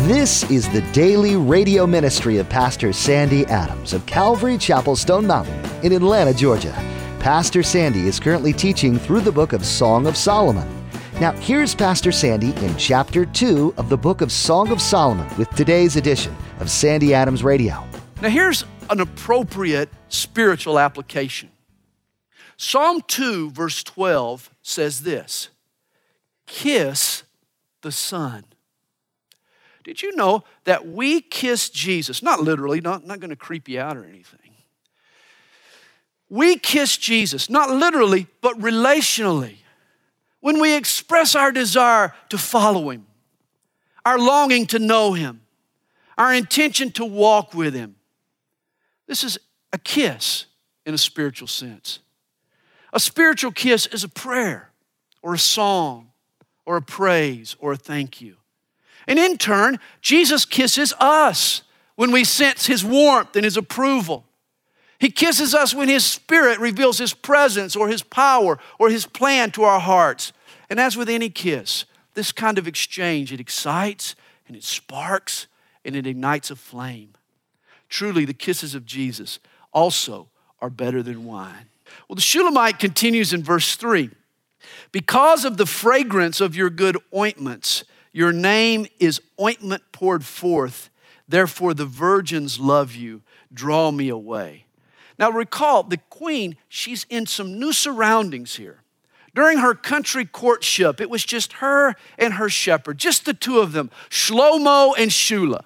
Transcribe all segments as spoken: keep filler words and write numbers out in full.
This is the daily radio ministry of Pastor Sandy Adams of Calvary Chapel Stone Mountain in Atlanta, Georgia. Pastor Sandy is currently teaching through the book of Song of Solomon. Now, here's Pastor Sandy in chapter two of the book of Song of Solomon with today's edition of Sandy Adams Radio. Now, here's an appropriate spiritual application. Psalm two, verse twelve says this, "Kiss the Son." Did you know that we kiss Jesus? Not literally, not, not going to creep you out or anything. We kiss Jesus, not literally, but relationally. When we express our desire to follow Him, our longing to know Him, our intention to walk with Him. This is a kiss in a spiritual sense. A spiritual kiss is a prayer or a song or a praise or a thank you. And in turn, Jesus kisses us when we sense His warmth and His approval. He kisses us when His Spirit reveals His presence or His power or His plan to our hearts. And as with any kiss, this kind of exchange, it excites and it sparks and it ignites a flame. Truly, the kisses of Jesus also are better than wine. Well, the Shulamite continues in verse three. "Because of the fragrance of your good ointments, your name is ointment poured forth. Therefore, the virgins love you. Draw me away." Now, recall, the queen, she's in some new surroundings here. During her country courtship, it was just her and her shepherd, just the two of them, Shlomo and Shula.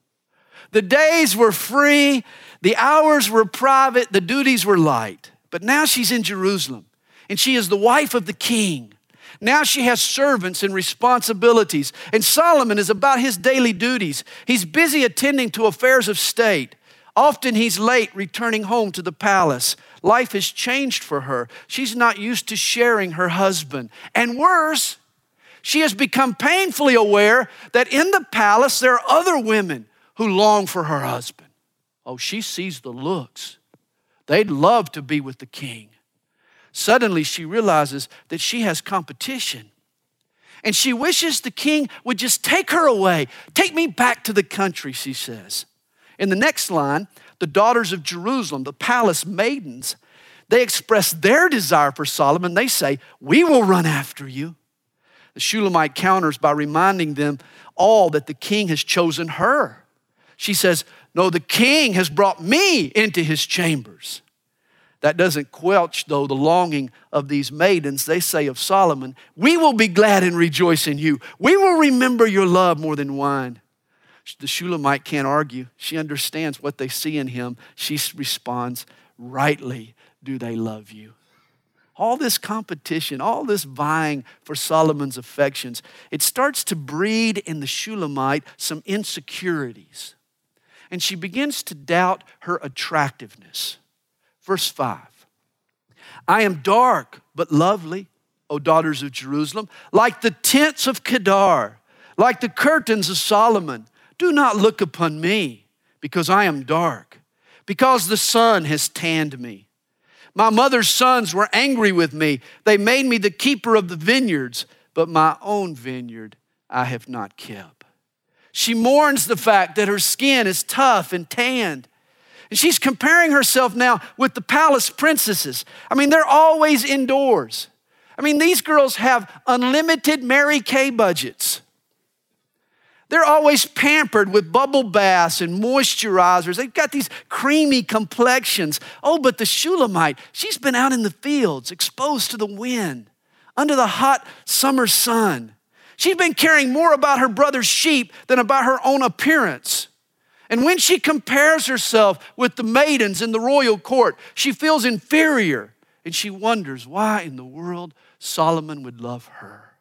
The days were free, the hours were private, the duties were light. But now she's in Jerusalem, and she is the wife of the king. Now she has servants and responsibilities, and Solomon is about his daily duties. He's busy attending to affairs of state. Often he's late returning home to the palace. Life has changed for her. She's not used to sharing her husband. And worse, she has become painfully aware that in the palace there are other women who long for her husband. Oh, she sees the looks. They'd love to be with the king. Suddenly, she realizes that she has competition. And she wishes the king would just take her away. "Take me back to the country," she says. In the next line, the daughters of Jerusalem, the palace maidens, they express their desire for Solomon. They say, "We will run after you." The Shulamite counters by reminding them all that the king has chosen her. She says, "No, the king has brought me into his chambers." That doesn't quench, though, the longing of these maidens. They say of Solomon, "We will be glad and rejoice in you. We will remember your love more than wine." The Shulamite can't argue. She understands what they see in him. She responds, "Rightly do they love you." All this competition, all this vying for Solomon's affections, it starts to breed in the Shulamite some insecurities. And she begins to doubt her attractiveness. Verse five, "I am dark but lovely, O daughters of Jerusalem, like the tents of Kedar, like the curtains of Solomon. Do not look upon me, because I am dark, because the sun has tanned me. My mother's sons were angry with me. They made me the keeper of the vineyards, but my own vineyard I have not kept." She mourns the fact that her skin is tough and tanned. And she's comparing herself now with the palace princesses. I mean, they're always indoors. I mean, these girls have unlimited Mary Kay budgets. They're always pampered with bubble baths and moisturizers. They've got these creamy complexions. Oh, but the Shulamite, she's been out in the fields, exposed to the wind, under the hot summer sun. She's been caring more about her brother's sheep than about her own appearance. And when she compares herself with the maidens in the royal court, she feels inferior, and she wonders why in the world Solomon would love her.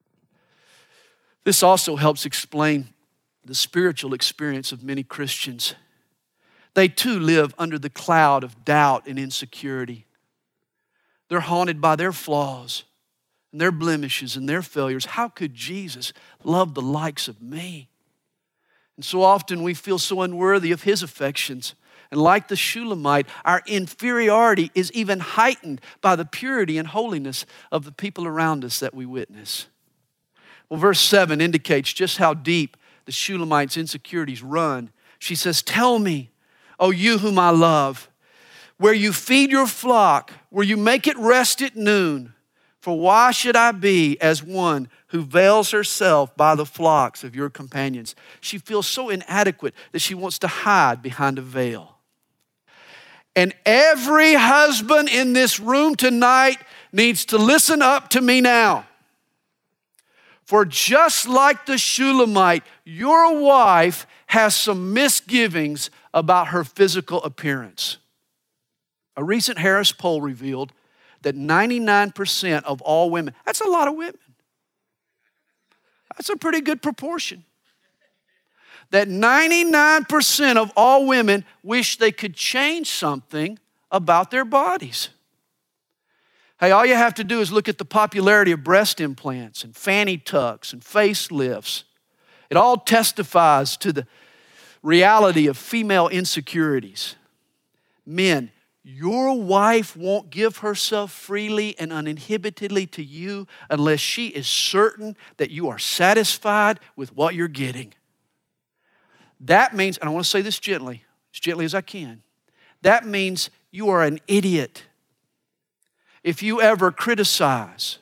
This also helps explain the spiritual experience of many Christians. They too live under the cloud of doubt and insecurity. They're haunted by their flaws and their blemishes and their failures. How could Jesus love the likes of me? And so often we feel so unworthy of His affections. And like the Shulamite, our inferiority is even heightened by the purity and holiness of the people around us that we witness. Well, verse seven indicates just how deep the Shulamite's insecurities run. She says, tell me, O you whom I love, where you feed your flock, where you make it rest at noon. For why should I be as one who veils herself by the flocks of your companions? She feels so inadequate that she wants to hide behind a veil. And every husband in this room tonight needs to listen up to me now. For just like the Shulamite, your wife has some misgivings about her physical appearance. A recent Harris poll revealed that ninety-nine percent of all women, that's a lot of women. That's a pretty good proportion. That ninety-nine percent of all women wish they could change something about their bodies. Hey, all you have to do is look at the popularity of breast implants and fanny tucks and facelifts. It all testifies to the reality of female insecurities. Men, your wife won't give herself freely and uninhibitedly to you unless she is certain that you are satisfied with what you're getting. That means, and I want to say this gently, as gently as I can, that means you are an idiot if you ever criticize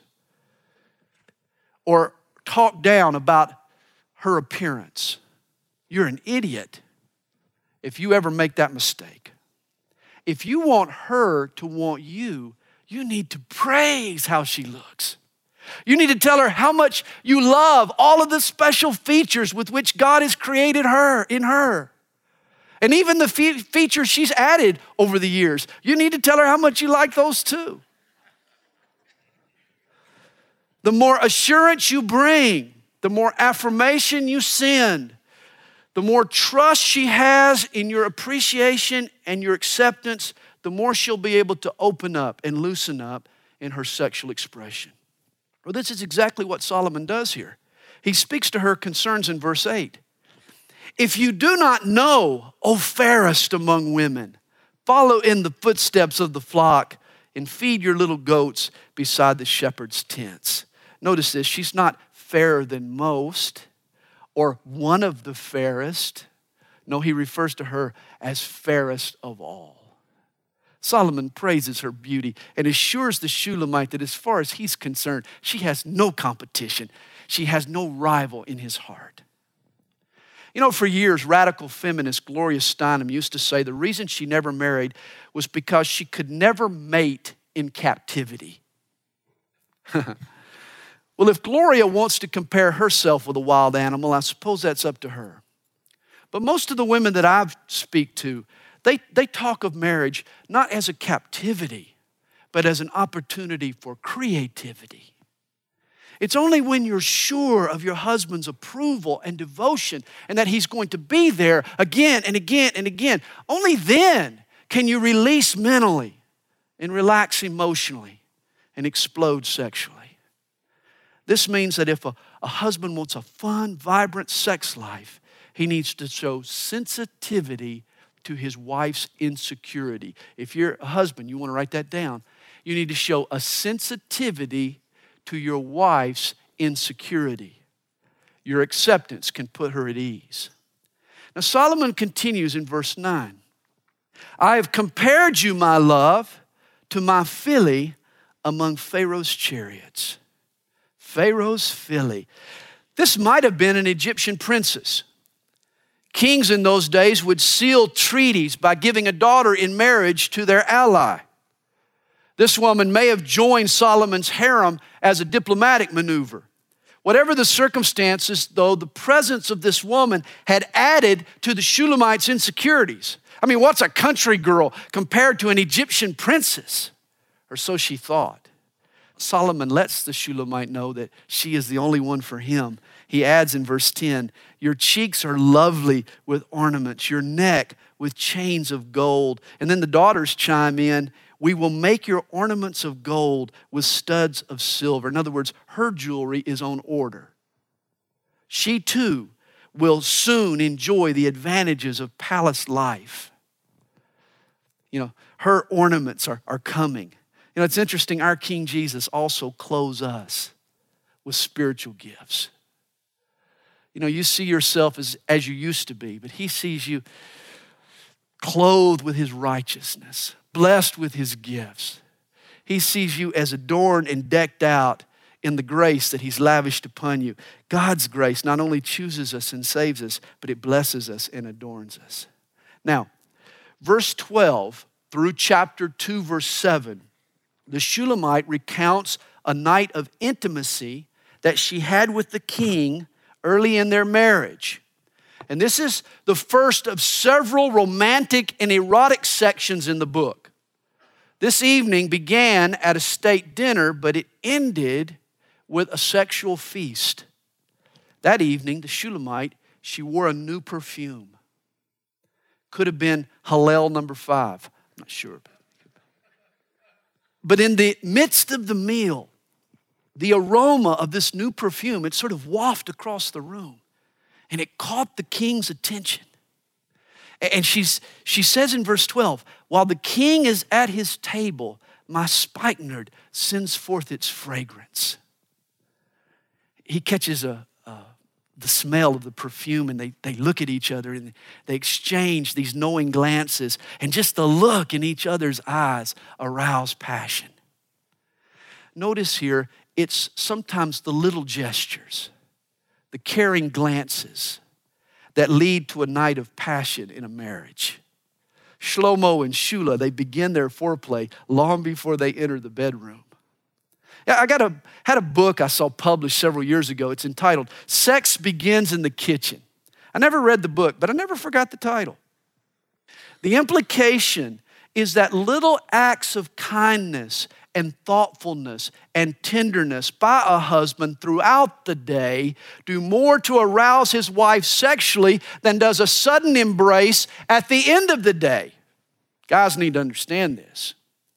or talk down about her appearance. You're an idiot if you ever make that mistake. If you want her to want you, you need to praise how she looks. You need to tell her how much you love all of the special features with which God has created her in her. And even the fe- features she's added over the years. You need to tell her how much you like those too. The more assurance you bring, the more affirmation you send, the more trust she has in your appreciation and your acceptance, the more she'll be able to open up and loosen up in her sexual expression. Well, this is exactly what Solomon does here. He speaks to her concerns in verse eight. If you do not know, O fairest among women, follow in the footsteps of the flock and feed your little goats beside the shepherd's tents. Notice this, she's not fairer than most or one of the fairest. No, he refers to her as fairest of all. Solomon praises her beauty and assures the Shulamite that as far as he's concerned, she has no competition. She has no rival in his heart. You know, for years, radical feminist Gloria Steinem used to say the reason she never married was because she could never mate in captivity. Well, if Gloria wants to compare herself with a wild animal, I suppose that's up to her. But most of the women that I speak to, they, they talk of marriage not as a captivity, but as an opportunity for creativity. It's only when you're sure of your husband's approval and devotion and that he's going to be there again and again and again, only then can you release mentally and relax emotionally and explode sexually. This means that if a, a husband wants a fun, vibrant sex life, he needs to show sensitivity to his wife's insecurity. If you're a husband, you want to write that down. You need to show a sensitivity to your wife's insecurity. Your acceptance can put her at ease. Now, Solomon continues in verse nine. I have compared you, my love, to my filly among Pharaoh's chariots. Pharaoh's filly. This might have been an Egyptian princess. Kings in those days would seal treaties by giving a daughter in marriage to their ally. This woman may have joined Solomon's harem as a diplomatic maneuver. Whatever the circumstances, though, the presence of this woman had added to the Shulamite's insecurities. I mean, what's a country girl compared to an Egyptian princess? Or so she thought. Solomon lets the Shulamite know that she is the only one for him. He adds in verse ten, your cheeks are lovely with ornaments, your neck with chains of gold. And then the daughters chime in, we will make your ornaments of gold with studs of silver. In other words, her jewelry is on order. She too will soon enjoy the advantages of palace life. You know, her ornaments are, are coming. You know, it's interesting, our King Jesus also clothes us with spiritual gifts. You know, you see yourself as, as you used to be, but he sees you clothed with his righteousness, blessed with his gifts. He sees you as adorned and decked out in the grace that he's lavished upon you. God's grace not only chooses us and saves us, but it blesses us and adorns us. Now, verse twelve through chapter two, verse seven, the Shulamite recounts a night of intimacy that she had with the king early in their marriage. And this is the first of several romantic and erotic sections in the book. This evening began at a state dinner, but it ended with a sexual feast. That evening, the Shulamite, she wore a new perfume. Could have been Hallel number five. I'm not sure. But in the midst of the meal, the aroma of this new perfume, it sort of wafted across the room. And it caught the king's attention. And she's, she says in verse twelve, while the king is at his table, my spikenard sends forth its fragrance. He catches a, a, the smell of the perfume, and they, they look at each other and they exchange these knowing glances. And just the look in each other's eyes arouse passion. Notice here, it's sometimes the little gestures, the caring glances that lead to a night of passion in a marriage. Shlomo and Shula, they begin their foreplay long before they enter the bedroom. Yeah, I got a, had a book I saw published several years ago. It's entitled, Sex Begins in the Kitchen. I never read the book, but I never forgot the title. The implication is that little acts of kindness and thoughtfulness and tenderness by a husband throughout the day do more to arouse his wife sexually than does a sudden embrace at the end of the day. Guys need to understand this.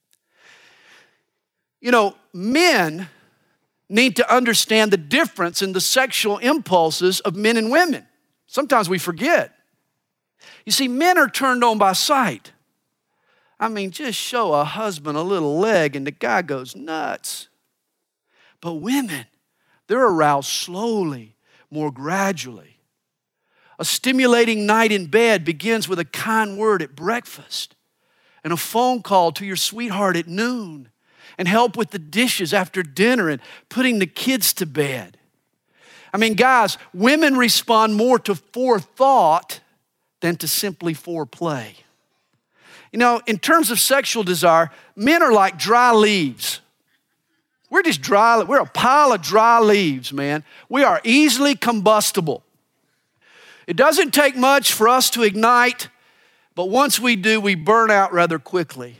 You know, men need to understand the difference in the sexual impulses of men and women. Sometimes we forget. You see, men are turned on by sight. I mean, just show a husband a little leg and the guy goes nuts. But women, they're aroused slowly, more gradually. A stimulating night in bed begins with a kind word at breakfast and a phone call to your sweetheart at noon and help with the dishes after dinner and putting the kids to bed. I mean, guys, women respond more to forethought than to simply foreplay. You know, in terms of sexual desire, men are like dry leaves. We're just dry, we're a pile of dry leaves, man. We are easily combustible. It doesn't take much for us to ignite, but once we do, we burn out rather quickly.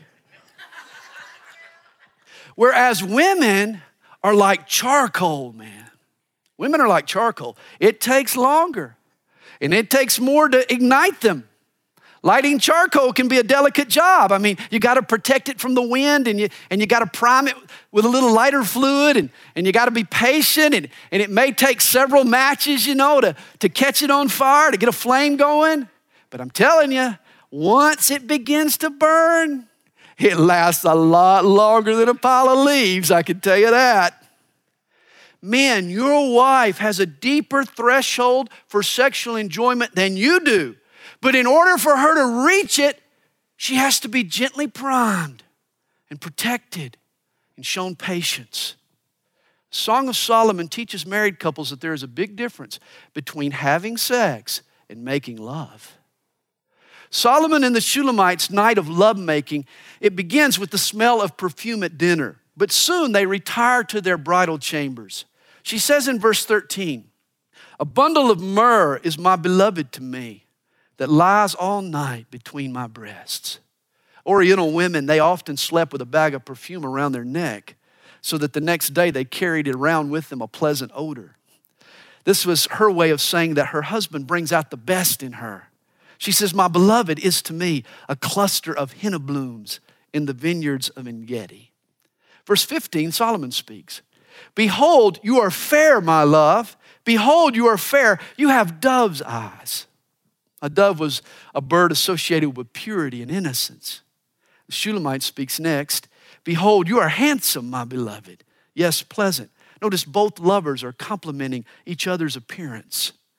Whereas women are like charcoal, man. Women are like charcoal. It takes longer, and it takes more to ignite them. Lighting charcoal can be a delicate job. I mean, you got to protect it from the wind, and you and you got to prime it with a little lighter fluid, and, and you got to be patient, and, and it may take several matches, you know, to, to catch it on fire, to get a flame going. But I'm telling you, once it begins to burn, it lasts a lot longer than a pile of leaves, I can tell you that. Men, your wife has a deeper threshold for sexual enjoyment than you do. But in order for her to reach it, she has to be gently primed and protected and shown patience. Song of Solomon teaches married couples that there is a big difference between having sex and making love. Solomon and the Shulamite's night of lovemaking, it begins with the smell of perfume at dinner, but soon they retire to their bridal chambers. She says in verse thirteen, a bundle of myrrh is my beloved to me, that lies all night between my breasts. Oriental women, they often slept with a bag of perfume around their neck so that the next day they carried it around with them, a pleasant odor. This was her way of saying that her husband brings out the best in her. She says, my beloved is to me a cluster of henna blooms in the vineyards of En-Gedi. Verse fifteen, Solomon speaks. Behold, you are fair, my love. Behold, you are fair. You have dove's eyes. A dove was a bird associated with purity and innocence. The Shulamite speaks next. Behold, you are handsome, my beloved. Yes, pleasant. Notice both lovers are complimenting each other's appearance.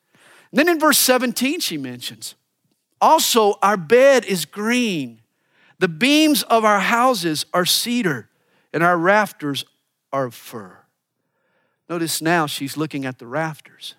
And then in verse seventeen, she mentions, also our bed is green. The beams of our houses are cedar, and our rafters are of fir. Notice now she's looking at the rafters,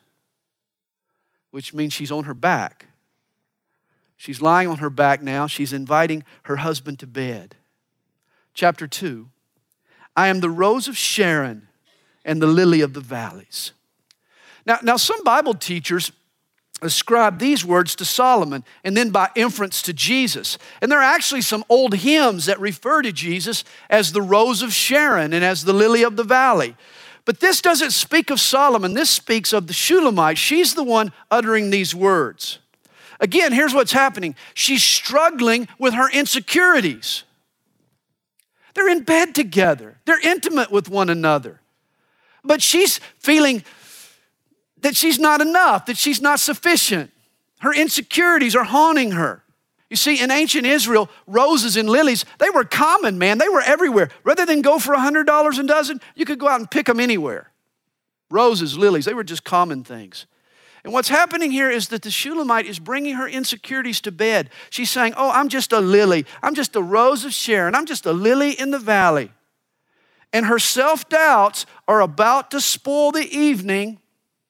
which means she's on her back. She's lying on her back now. She's inviting her husband to bed. Chapter two, I am the rose of Sharon and the lily of the valleys. Now, now some Bible teachers ascribe these words to Solomon and then by inference to Jesus. And there are actually some old hymns that refer to Jesus as the rose of Sharon and as the lily of the valley. But this doesn't speak of Solomon. This speaks of the Shulamite. She's the one uttering these words. Again, here's what's happening. She's struggling with her insecurities. They're in bed together. They're intimate with one another. But she's feeling that she's not enough, that she's not sufficient. Her insecurities are haunting her. You see, in ancient Israel, roses and lilies, they were common, man. They were everywhere. Rather than go for one hundred dollars a dozen, you could go out and pick them anywhere. Roses, lilies, they were just common things. And what's happening here is that the Shulamite is bringing her insecurities to bed. She's saying, oh, I'm just a lily. I'm just a rose of Sharon. I'm just a lily in the valley. And her self-doubts are about to spoil the evening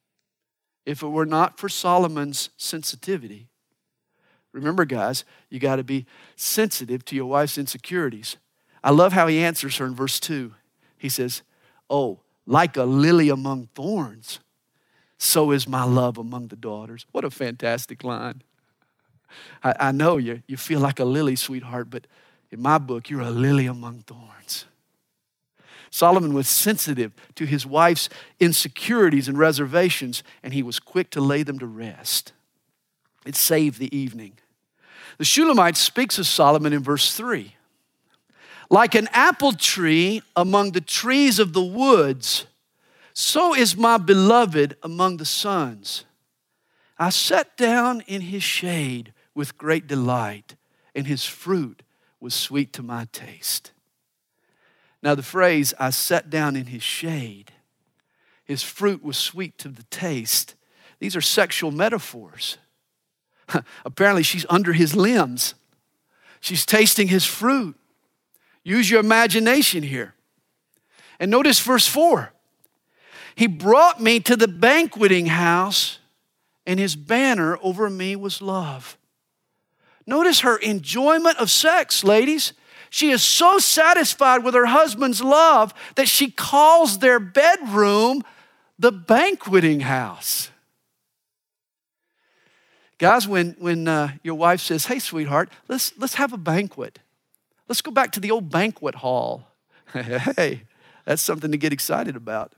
if it were not for Solomon's sensitivity. Remember, guys, you got to be sensitive to your wife's insecurities. I love how he answers her in verse two. He says, oh, like a lily among thorns, so is my love among the daughters. What a fantastic line. I, I know you, you feel like a lily, sweetheart, but in my book, you're a lily among thorns. Solomon was sensitive to his wife's insecurities and reservations, and he was quick to lay them to rest. It saved the evening. The Shulamite speaks of Solomon in verse three. Like an apple tree among the trees of the woods, so is my beloved among the sons. I sat down in his shade with great delight, and his fruit was sweet to my taste. Now the phrase, I sat down in his shade, his fruit was sweet to the taste, these are sexual metaphors. Apparently she's under his limbs. She's tasting his fruit. Use your imagination here. And notice verse four. He brought me to the banqueting house, and his banner over me was love. Notice her enjoyment of sex, ladies. She is so satisfied with her husband's love that she calls their bedroom the banqueting house. Guys, when, when uh, your wife says, hey, sweetheart, let's, let's have a banquet. Let's go back to the old banquet hall. Hey, that's something to get excited about.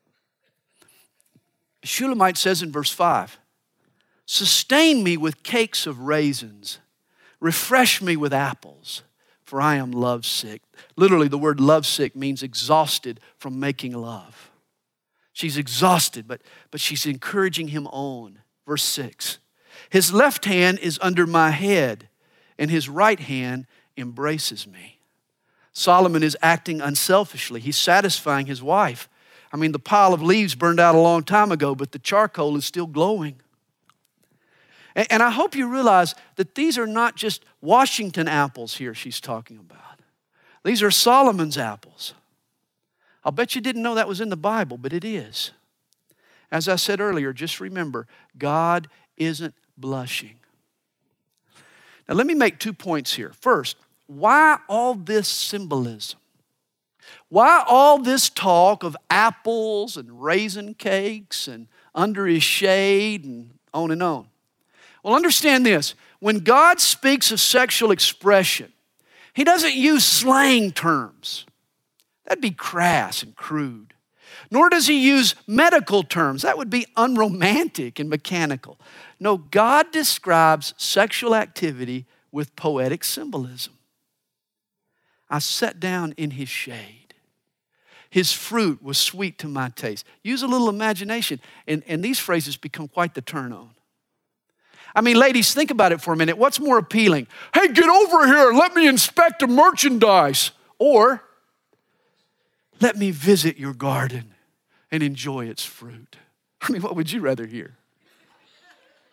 Shulamite says in verse five, sustain me with cakes of raisins, refresh me with apples, for I am lovesick. Literally, the word lovesick means exhausted from making love. She's exhausted, but, but she's encouraging him on. Verse six, his left hand is under my head, and his right hand embraces me. Solomon is acting unselfishly. He's satisfying his wife. I mean, the pile of leaves burned out a long time ago, but the charcoal is still glowing. And, and I hope you realize that these are not just Washington apples here she's talking about. These are Solomon's apples. I'll bet you didn't know that was in the Bible, but it is. As I said earlier, just remember, God isn't blushing. Now, let me make two points here. First, why all this symbolism? Why all this talk of apples and raisin cakes and under his shade and on and on? Well, understand this. When God speaks of sexual expression, he doesn't use slang terms. That'd be crass and crude. Nor does he use medical terms. That would be unromantic and mechanical. No, God describes sexual activity with poetic symbolism. I sat down in his shade. His fruit was sweet to my taste. Use a little imagination, and, and these phrases become quite the turn on. I mean, ladies, think about it for a minute. What's more appealing? Hey, get over here and let me inspect the merchandise. Or, let me visit your garden and enjoy its fruit. I mean, what would you rather hear?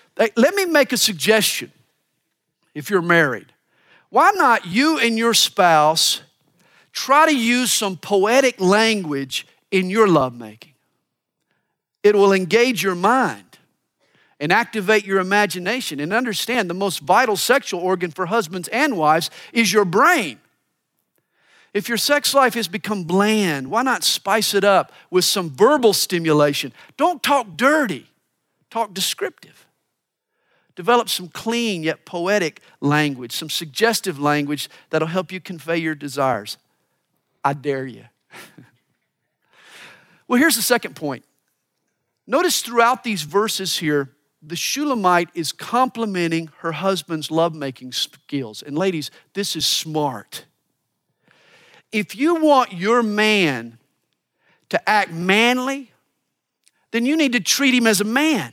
Hey, let me make a suggestion if you're married. Why not you and your spouse try to use some poetic language in your lovemaking? It will engage your mind and activate your imagination. And understand, the most vital sexual organ for husbands and wives is your brain. If your sex life has become bland, why not spice it up with some verbal stimulation? Don't talk dirty, talk descriptive. Develop some clean yet poetic language, some suggestive language that'll help you convey your desires. I dare you. Well, here's the second point. Notice throughout these verses here, the Shulamite is complimenting her husband's lovemaking skills. And ladies, this is smart. If you want your man to act manly, then you need to treat him as a man.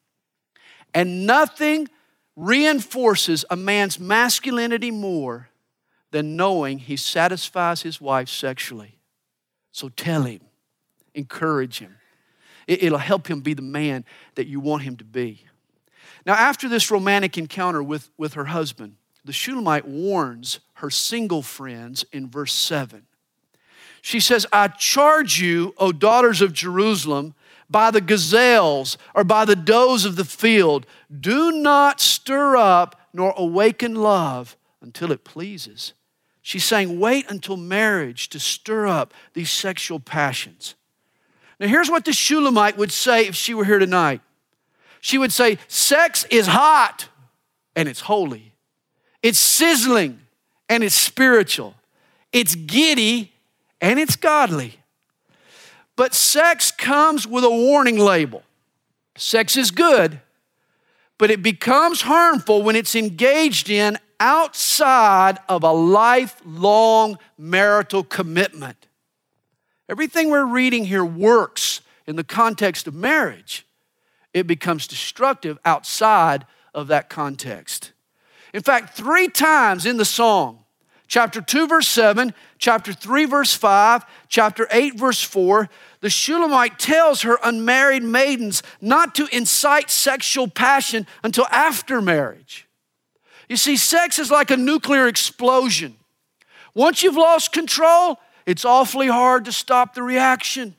And nothing reinforces a man's masculinity more than knowing he satisfies his wife sexually. So tell him, encourage him. It'll help him be the man that you want him to be. Now, after this romantic encounter with, with her husband, the Shulamite warns her single friends in verse seven. She says, I charge you, O daughters of Jerusalem, by the gazelles or by the does of the field, do not stir up nor awaken love until it pleases. She's saying, wait until marriage to stir up these sexual passions. Now, here's what the Shulamite would say if she were here tonight. She would say, sex is hot and it's holy. It's sizzling and it's spiritual. It's giddy and it's godly. But sex comes with a warning label. Sex is good, but it becomes harmful when it's engaged in outside of a lifelong marital commitment. Everything we're reading here works in the context of marriage. It becomes destructive outside of that context. In fact, three times in the song, chapter two, verse seven, chapter three, verse five, chapter eight, verse four, the Shulamite tells her unmarried maidens not to incite sexual passion until after marriage. You see, sex is like a nuclear explosion. Once you've lost control, it's awfully hard to stop the reaction.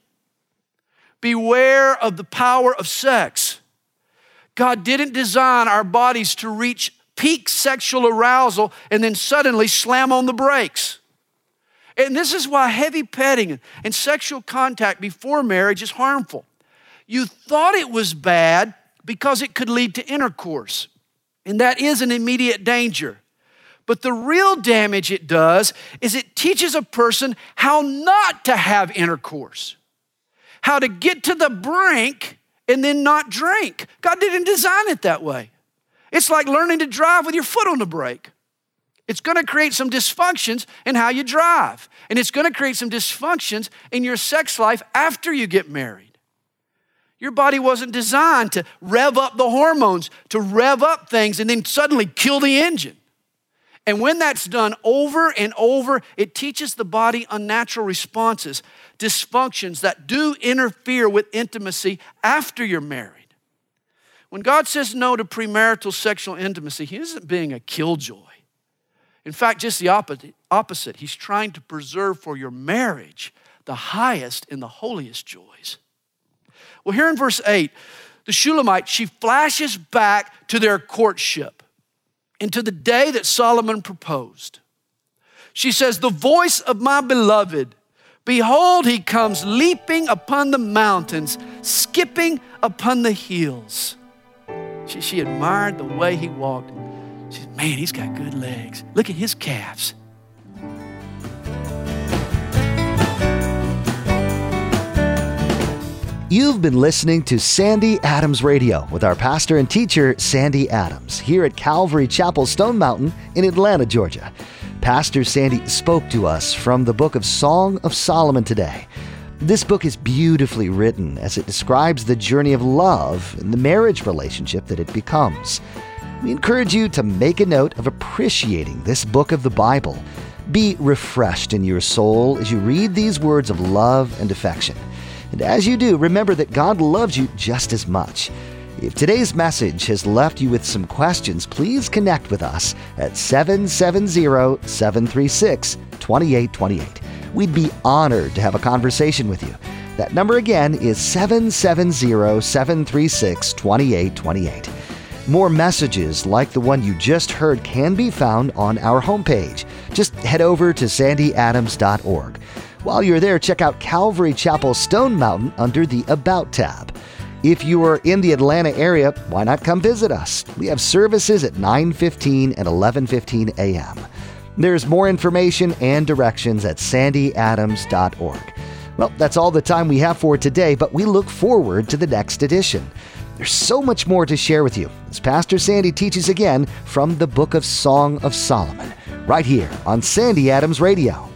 Beware of the power of sex. God didn't design our bodies to reach peak sexual arousal and then suddenly slam on the brakes. And this is why heavy petting and sexual contact before marriage is harmful. You thought it was bad because it could lead to intercourse, and that is an immediate danger. But the real damage it does is it teaches a person how not to have intercourse, how to get to the brink and then not drink. God didn't design it that way. It's like learning to drive with your foot on the brake. It's going to create some dysfunctions in how you drive. And it's going to create some dysfunctions in your sex life after you get married. Your body wasn't designed to rev up the hormones, to rev up things and then suddenly kill the engine. And when that's done over and over, it teaches the body unnatural responses, dysfunctions that do interfere with intimacy after you're married. When God says no to premarital sexual intimacy, He isn't being a killjoy. In fact, just the opposite. He's trying to preserve for your marriage the highest and the holiest joys. Well, here in verse eight, the Shulamite, she flashes back to their courtship and to the day that Solomon proposed. She says, the voice of my beloved, behold, he comes leaping upon the mountains, skipping upon the hills. She, she admired the way he walked. She said, man, he's got good legs. Look at his calves. You've been listening to Sandy Adams Radio with our pastor and teacher, Sandy Adams, here at Calvary Chapel Stone Mountain in Atlanta, Georgia. Pastor Sandy spoke to us from the book of Song of Solomon today. This book is beautifully written as it describes the journey of love and the marriage relationship that it becomes. We encourage you to make a note of appreciating this book of the Bible. Be refreshed in your soul as you read these words of love and affection. And as you do, remember that God loves you just as much. If today's message has left you with some questions, please connect with us at seven seven zero, seven three six, two eight two eight. We'd be honored to have a conversation with you. That number again is seven seven zero, seven three six, two eight two eight. More messages like the one you just heard can be found on our homepage. Just head over to sandy adams dot org. While you're there, check out Calvary Chapel Stone Mountain under the About tab. If you are in the Atlanta area, why not come visit us? We have services at nine fifteen and eleven fifteen a.m. There's more information and directions at sandy adams dot org. Well, that's all the time we have for today, but we look forward to the next edition. There's so much more to share with you as Pastor Sandy teaches again from the book of Song of Solomon, right here on Sandy Adams Radio.